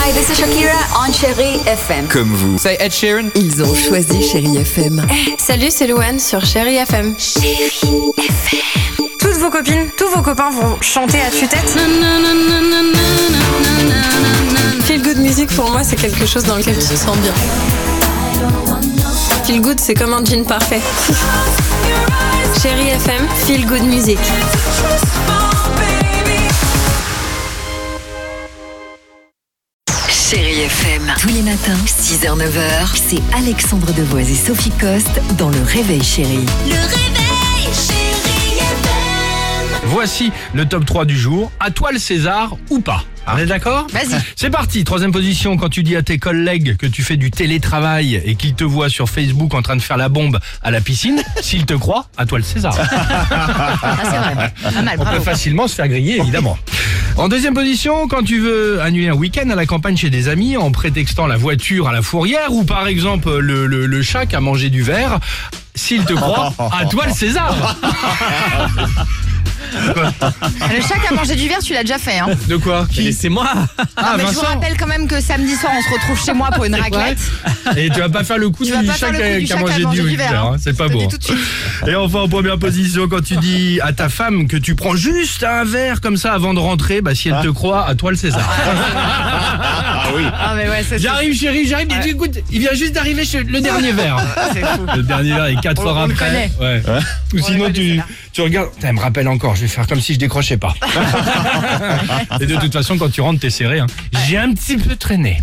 Hi, this is Shakira on Chérie FM. Comme vous. C'est Ed Sheeran. Ils ont choisi Chérie FM. Salut, c'est Louane sur Chérie FM. Toutes vos copines, tous vos copains vont chanter à tue-tête. Feel good music pour moi, c'est quelque chose dans lequel tu te sens bien. Feel good, c'est comme un jean parfait. Chérie FM, feel good music. Chérie FM. Tous les matins, 6h-9h, c'est Alexandre Devoise et Sophie Coste dans Le Réveil Chérie. Le réveil, Chérie FM. Voici le top 3 du jour. À toi le César ou pas? On est d'accord? Vas-y. C'est parti. Troisième position, quand tu dis à tes collègues que tu fais du télétravail et qu'ils te voient sur Facebook en train de faire la bombe à la piscine, s'ils te croient, à toi le César. Ah, c'est vrai. Pas mal, On bravo. peut facilement se faire griller, évidemment. En deuxième position, quand tu veux annuler un week-end à la campagne chez des amis en prétextant la voiture à la fourrière ou par exemple le chat qui a mangé du verre, s'il te croit, à toi le César. Le chat qui a mangé du verre, tu l'as déjà fait, hein. De quoi? Et c'est moi. Ah, Mais je vous Vincent. rappelle quand même que samedi soir, on se retrouve chez moi pour une raclette. Et tu vas pas faire le coup Tu du vas pas chat faire le coup du qui a chat mangé du verre, hein. C'est pas Je te beau. dis tout de suite. Et enfin, en première position, quand tu dis à ta femme que tu prends juste un verre comme ça avant de rentrer, bah si elle te croit, à toi le César. Ah, mais ouais, c'est J'arrive chérie, j'arrive. Écoute, il vient juste d'arriver le dernier verre. Le dernier verre est 4 heures On le après. Ouais. Ou On sinon le connaît, tu regardes. Putain, elle me rappelle encore. Je vais faire comme si je décrochais pas. Et de toute façon, quand tu rentres, t'es serré. Hein. J'ai un petit peu traîné.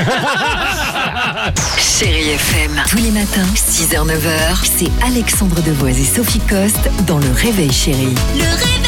Chérie FM. Tous les matins, 6h-9h, c'est Alexandre Devoise et Sophie Coste dans Le Réveil Chérie. Le réveil.